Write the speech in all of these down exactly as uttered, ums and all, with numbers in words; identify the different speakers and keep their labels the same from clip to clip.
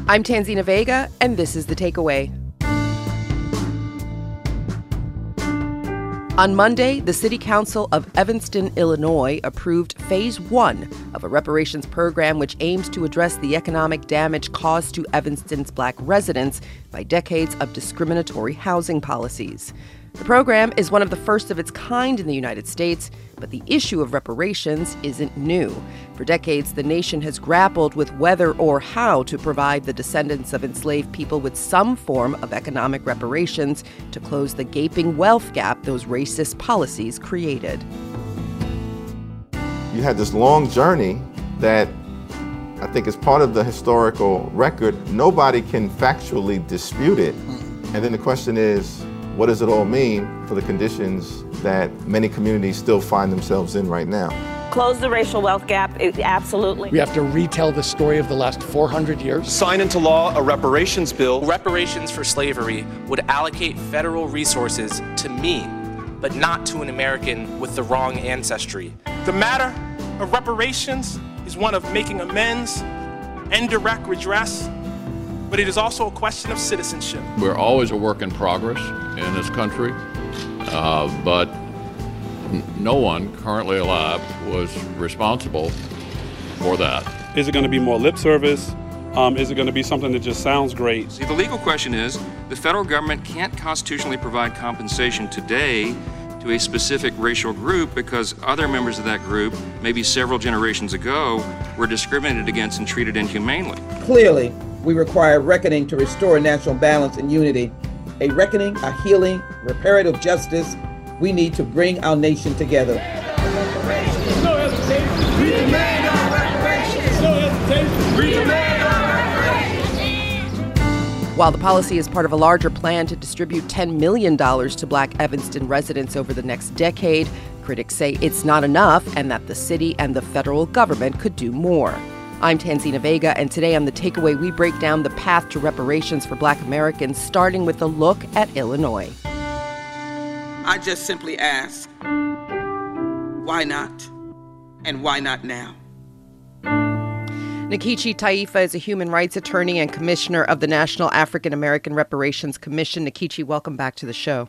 Speaker 1: I'm Tanzina Vega, and this is The Takeaway. On Monday, the City Council of Evanston, Illinois, approved Phase One of a reparations program which aims to address the economic damage caused to Evanston's Black residents by decades of discriminatory housing policies. The program is one of the first of its kind in the United States, but the issue of reparations isn't new. For decades, the nation has grappled with whether or how to provide the descendants of enslaved people with some form of economic reparations to close the gaping wealth gap those racist policies created.
Speaker 2: You had this long journey that I think is part of the historical record. Nobody can factually dispute it. And then the question is, what does it all mean for the conditions that many communities still find themselves in right now?
Speaker 3: Close the racial wealth gap, it, absolutely.
Speaker 4: We have to retell the story of the last four hundred years.
Speaker 5: Sign into law a reparations bill.
Speaker 6: Reparations for slavery would allocate federal resources to me, but not to an American with the wrong ancestry.
Speaker 7: The matter of reparations is one of making amends and direct redress, but it is also a question of citizenship.
Speaker 8: We're always a work in progress in this country, uh, but n- no one currently alive was responsible for that.
Speaker 9: Is it going to be more lip service? Um, is it going to be something that just sounds great?
Speaker 10: See, the legal question is, the federal government can't constitutionally provide compensation today to a specific racial group because other members of that group, maybe several generations ago, were discriminated against and treated inhumanely.
Speaker 11: Clearly, we require reckoning to restore national balance and unity. A reckoning, a healing, reparative justice. We need to bring our nation together.
Speaker 12: No hesitation. We demand our reparations. No hesitation. We demand our reparations.
Speaker 1: While the policy is part of a larger plan to distribute ten million dollars to Black Evanston residents over the next decade, critics say it's not enough and that the city and the federal government could do more. I'm Tanzina Vega, and today on The Takeaway, we break down the path to reparations for Black Americans, starting with a look at Illinois.
Speaker 13: I just simply ask, why not? And why not now?
Speaker 1: Nkechi Taifa is a human rights attorney and commissioner of the National African American Reparations Commission. Nkechi, welcome back to the show.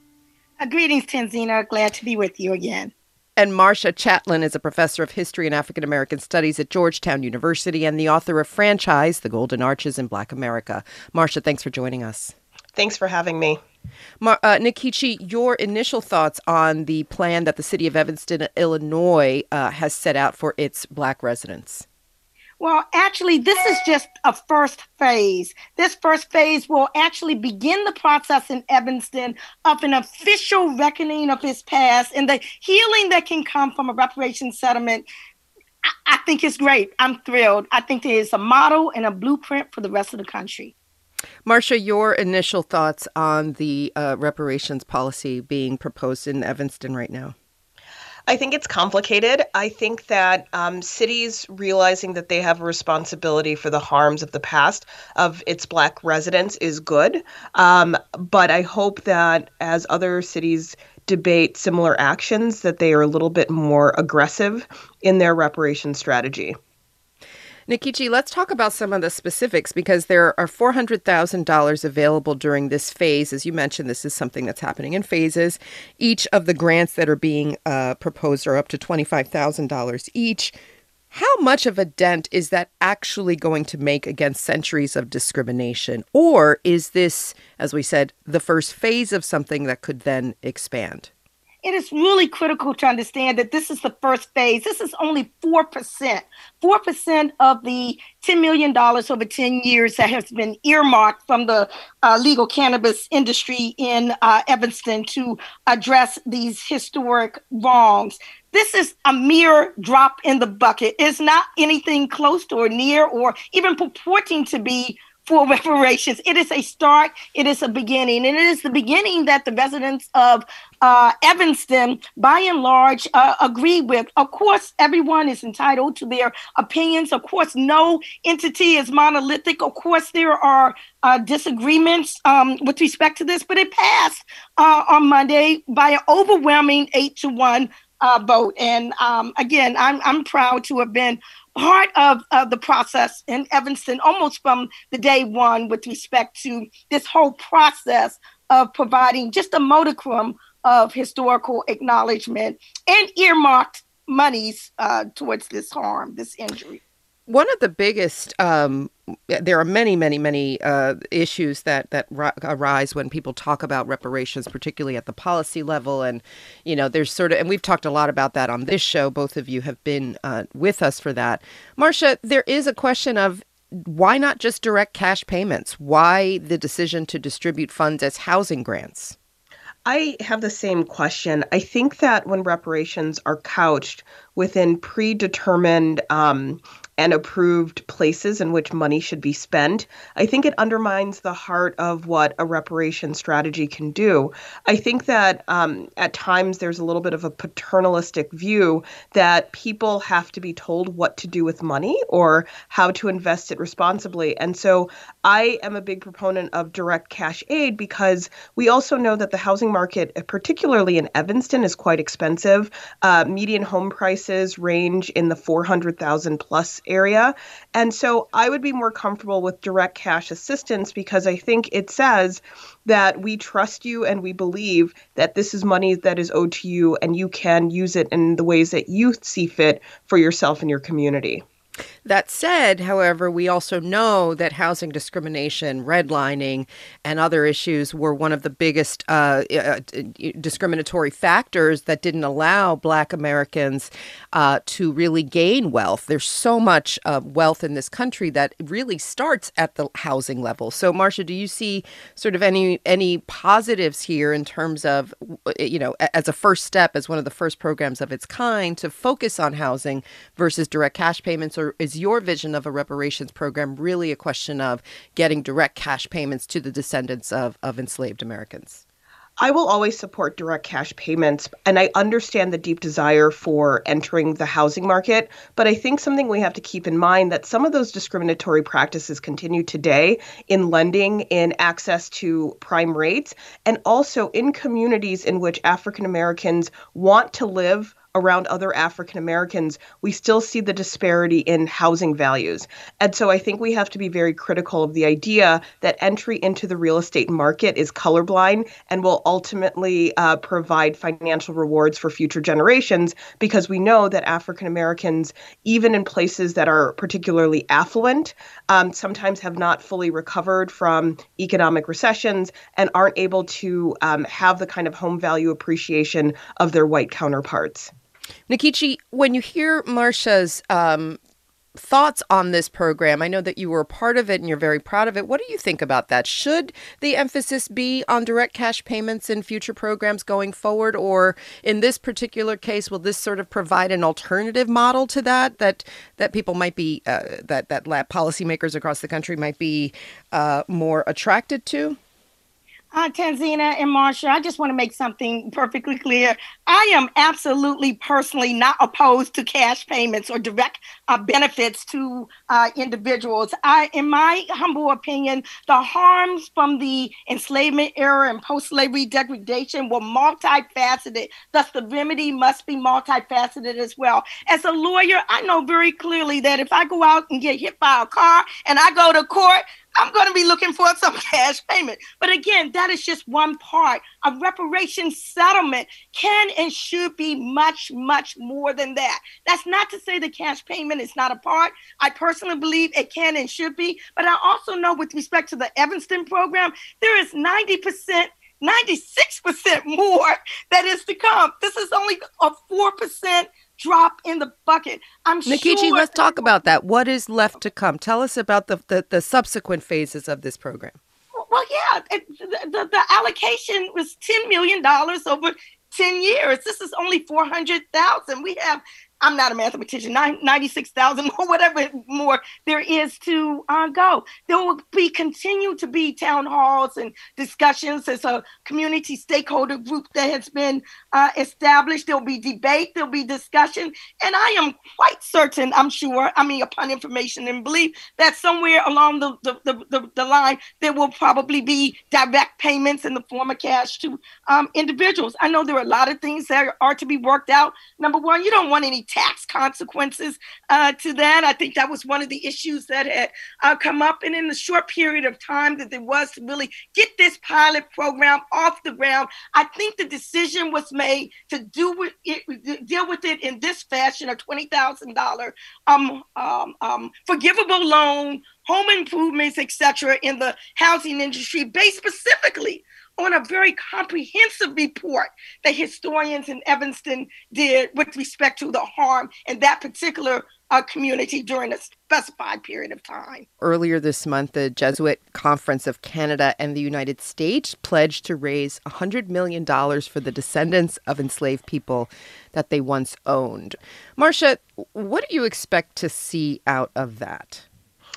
Speaker 14: Uh, greetings, Tanzina. Glad to be with you again.
Speaker 1: And Marcia Chatelain is a professor of history and African American studies at Georgetown University and the author of Franchise, The Golden Arches in Black America. Marcia, thanks for joining us.
Speaker 15: Thanks for having me.
Speaker 1: Mar- uh, Nkechi, your initial thoughts on the plan that the city of Evanston, Illinois, uh, has set out for its Black residents?
Speaker 14: Well, actually, this is just a first phase. This first phase will actually begin the process in Evanston of an official reckoning of his past and the healing that can come from a reparations settlement. I, I think it's great. I'm thrilled. I think there is a model and a blueprint for the rest of the country.
Speaker 1: Marcia, your initial thoughts on the uh, reparations policy being proposed in Evanston right now?
Speaker 15: I think it's complicated. I think that um, cities realizing that they have a responsibility for the harms of the past of its Black residents is good. Um, but I hope that as other cities debate similar actions, that they are a little bit more aggressive in their reparation strategy.
Speaker 1: Nkechi, let's talk about some of the specifics because there are four hundred thousand dollars available during this phase. As you mentioned, this is something that's happening in phases. Each of the grants that are being uh, proposed are up to twenty-five thousand dollars each. How much of a dent is that actually going to make against centuries of discrimination? Or is this, as we said, the first phase of something that could then expand?
Speaker 14: It is really critical to understand that this is the first phase. This is only four percent. four percent of the ten million dollars over ten years that has been earmarked from the uh, legal cannabis industry in uh, Evanston to address these historic wrongs. This is a mere drop in the bucket. It's not anything close to or near or even purporting to be for reparations. It is a start. It is a beginning. And it is the beginning that the residents of uh, Evanston, by and large, uh, agree with. Of course, everyone is entitled to their opinions. Of course, no entity is monolithic. Of course, there are uh, disagreements um, with respect to this, but it passed uh, on Monday by an overwhelming eight to one uh, vote. And um, again, I'm I'm proud to have been part of, of the process in Evanston almost from the day one with respect to this whole process of providing just a modicum of historical acknowledgement and earmarked monies uh, towards this harm, this injury.
Speaker 1: One of the biggest, um, there are many, many, many uh, issues that that ri- arise when people talk about reparations, particularly at the policy level. And, you know, there's sort of, and we've talked a lot about that on this show. Both of you have been uh, with us for that. Marcia, there is a question of why not just direct cash payments? Why the decision to distribute funds as housing grants?
Speaker 15: I have the same question. I think that when reparations are couched within predetermined um, and approved places in which money should be spent, I think it undermines the heart of what a reparation strategy can do. I think that um, at times there's a little bit of a paternalistic view that people have to be told what to do with money or how to invest it responsibly. And so I am a big proponent of direct cash aid because we also know that the housing market, particularly in Evanston, is quite expensive. Uh, median home prices range in the four hundred thousand plus area. And so I would be more comfortable with direct cash assistance because I think it says that we trust you and we believe that this is money that is owed to you and you can use it in the ways that you see fit for yourself and your community.
Speaker 1: That said, however, we also know that housing discrimination, redlining, and other issues were one of the biggest uh, uh, discriminatory factors that didn't allow Black Americans uh, to really gain wealth. There's so much uh, wealth in this country that really starts at the housing level. So, Marcia, do you see sort of any any positives here in terms of, you know, as a first step, as one of the first programs of its kind to focus on housing versus direct cash payments? Or is your vision of a reparations program really a question of getting direct cash payments to the descendants of, of enslaved Americans?
Speaker 15: I will always support direct cash payments, and I understand the deep desire for entering the housing market, but I think something we have to keep in mind that some of those discriminatory practices continue today in lending, in access to prime rates, and also in communities in which African Americans want to live around other African Americans, we still see the disparity in housing values. And so I think we have to be very critical of the idea that entry into the real estate market is colorblind and will ultimately uh, provide financial rewards for future generations, because we know that African Americans, even in places that are particularly affluent, um, sometimes have not fully recovered from economic recessions and aren't able to um, have the kind of home value appreciation of their white counterparts.
Speaker 1: Nkechi, when you hear Marcia's um, thoughts on this program, I know that you were a part of it and you're very proud of it. What do you think about that? Should the emphasis be on direct cash payments in future programs going forward? Or in this particular case, will this sort of provide an alternative model to that, that that people might be, uh, that, that policymakers across the country might be uh, more attracted to?
Speaker 14: Uh, Tanzina and Marcia, I just want to make something perfectly clear. I am absolutely personally not opposed to cash payments or direct uh, benefits to uh, individuals. I, in my humble opinion, the harms from the enslavement era and post-slavery degradation were multifaceted. Thus, the remedy must be multifaceted as well. As a lawyer, I know very clearly that if I go out and get hit by a car and I go to court, I'm going to be looking for some cash payment. But again, that is just one part. A reparations settlement can and should be much, much more than that. That's not to say the cash payment is not a part. I personally believe it can and should be. But I also know with respect to the Evanston program, there is ninety percent, ninety-six percent more that is to come. This is only a four percent drop in the bucket. I'm
Speaker 1: Nkechi,
Speaker 14: sure
Speaker 1: let's talk about that. What is left to come? Tell us about the, the, the subsequent phases of this program.
Speaker 14: Well, yeah, it, the, the, the allocation was ten million dollars over ten years. This is only four hundred thousand dollars. We have I'm not a mathematician, ninety-six thousand or whatever more there is to uh, go. There will be continue to be town halls and discussions. There's a community stakeholder group that has been uh, established. There'll be debate, there'll be discussion. And I am quite certain, I'm sure, I mean, upon information and belief that somewhere along the, the, the, the, the line, there will probably be direct payments in the form of cash to um, individuals. I know there are a lot of things that are, are to be worked out. Number one, you don't want any tax consequences uh, to that. I think that was one of the issues that had uh, come up. And in the short period of time that there was to really get this pilot program off the ground, I think the decision was made to do with it, deal with it in this fashion, a twenty thousand dollars um, um, um, forgivable loan, home improvements, et cetera, in the housing industry, based specifically on a very comprehensive report that historians in Evanston did with respect to the harm in that particular uh, community during a specified period of time.
Speaker 1: Earlier this month, the Jesuit Conference of Canada and the United States pledged to raise one hundred million dollars for the descendants of enslaved people that they once owned. Marcia, what do you expect to see out of that?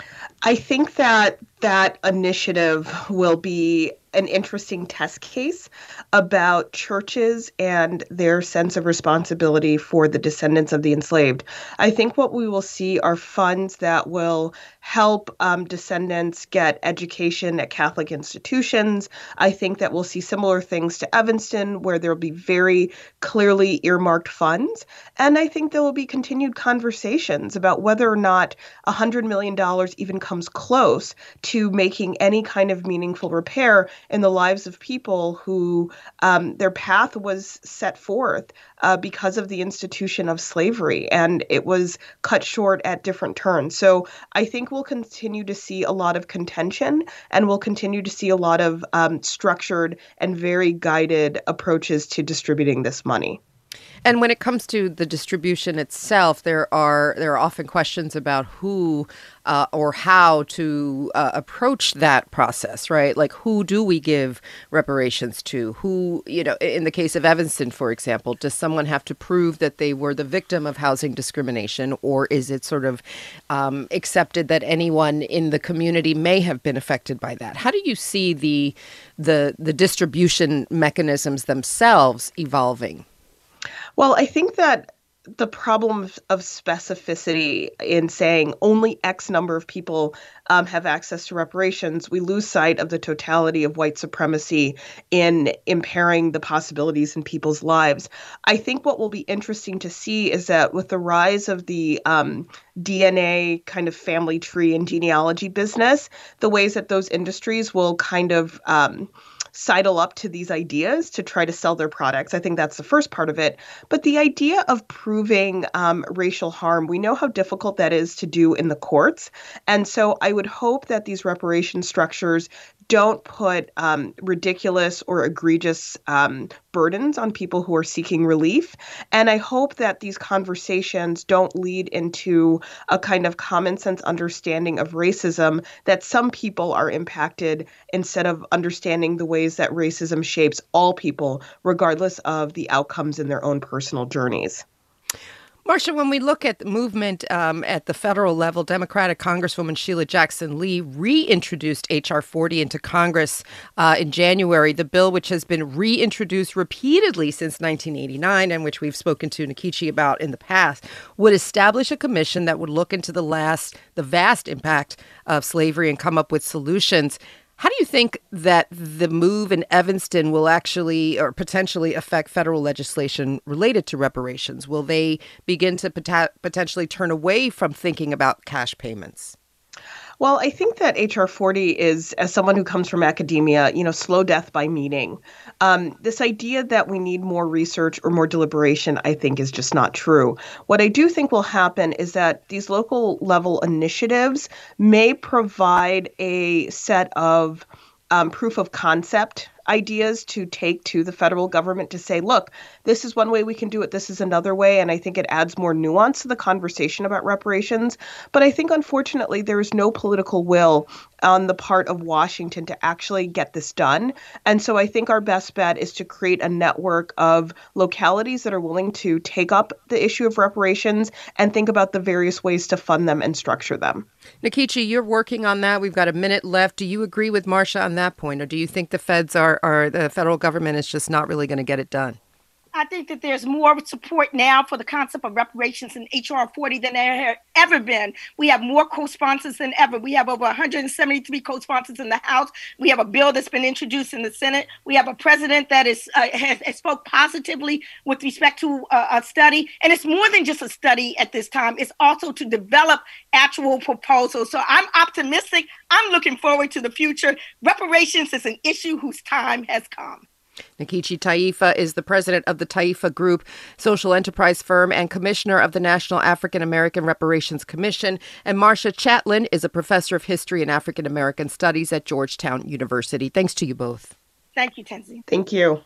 Speaker 15: I think that that initiative will be an interesting test case about churches and their sense of responsibility for the descendants of the enslaved. I think what we will see are funds that will help um, descendants get education at Catholic institutions. I think that we'll see similar things to Evanston, where there will be very clearly earmarked funds. And I think there will be continued conversations about whether or not one hundred million dollars even comes close to making any kind of meaningful repair in the lives of people who um, their path was set forth uh, because of the institution of slavery, and it was cut short at different turns. So I think we'll continue to see a lot of contention, and we'll continue to see a lot of um, structured and very guided approaches to distributing this money.
Speaker 1: And when it comes to the distribution itself, there are there are often questions about who uh, or how to uh, approach that process, right? Like, who do we give reparations to? Who, you know, in the case of Evanston, for example, does someone have to prove that they were the victim of housing discrimination, or is it sort of um, accepted that anyone in the community may have been affected by that? How do you see the the the distribution mechanisms themselves evolving?
Speaker 15: Well, I think that the problem of specificity in saying only X number of people um, have access to reparations, we lose sight of the totality of white supremacy in impairing the possibilities in people's lives. I think what will be interesting to see is that with the rise of the um, D N A kind of family tree and genealogy business, the ways that those industries will kind of um, sidle up to these ideas to try to sell their products. I think that's the first part of it. But the idea of proving um, racial harm, we know how difficult that is to do in the courts. And so I would hope that these reparation structures don't put um, ridiculous or egregious um, burdens on people who are seeking relief. And I hope that these conversations don't lead into a kind of common sense understanding of racism, that some people are impacted instead of understanding the ways that racism shapes all people, regardless of the outcomes in their own personal journeys.
Speaker 1: Marcia, when we look at the movement um, at the federal level, Democratic Congresswoman Sheila Jackson Lee reintroduced H R forty into Congress uh, in January, the bill which has been reintroduced repeatedly since nineteen eighty-nine and which we've spoken to Nkechi about in the past, would establish a commission that would look into the last, the vast impact of slavery and come up with solutions. How do you think that the move in Evanston will actually or potentially affect federal legislation related to reparations? Will they begin to pot- potentially turn away from thinking about cash payments?
Speaker 15: Well, I think that H R forty is, as someone who comes from academia, you know, slow death by meeting. Um, this idea that we need more research or more deliberation, I think, is just not true. What I do think will happen is that these local level initiatives may provide a set of um, proof of concept ideas to take to the federal government to say, look, this is one way we can do it. This is another way. And I think it adds more nuance to the conversation about reparations. But I think, unfortunately, there is no political will on the part of Washington to actually get this done. And so I think our best bet is to create a network of localities that are willing to take up the issue of reparations and think about the various ways to fund them and structure them.
Speaker 1: Nkechi, you're working on that. We've got a minute left. Do you agree with Marcia on that point, or do you think the feds are, are the federal government is just not really going to get it done?
Speaker 14: I think that there's more support now for the concept of reparations in H R forty than there have ever been. We have more co-sponsors than ever. We have over one hundred seventy-three co-sponsors in the House. We have a bill that's been introduced in the Senate. We have a president that is uh, has, has spoke positively with respect to uh, a study. And it's more than just a study at this time. It's also to develop actual proposals. So I'm optimistic. I'm looking forward to the future. Reparations is an issue whose time has come.
Speaker 1: Nkechi Taifa is the president of the Taifa Group, social enterprise firm, and commissioner of the National African American Reparations Commission. And Marcia Chatelain is a professor of history and African American studies at Georgetown University. Thanks to you both.
Speaker 14: Thank you, Tenzi.
Speaker 15: Thank you.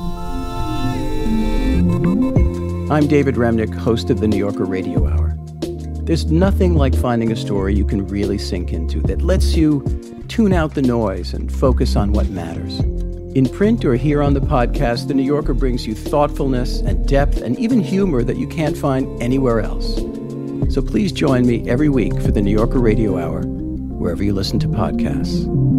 Speaker 16: I'm David Remnick, host of the New Yorker Radio Hour. There's nothing like finding a story you can really sink into that lets you tune out the noise and focus on what matters. In print or here on the podcast, The New Yorker brings you thoughtfulness and depth and even humor that you can't find anywhere else. So please join me every week for The New Yorker Radio Hour, wherever you listen to podcasts.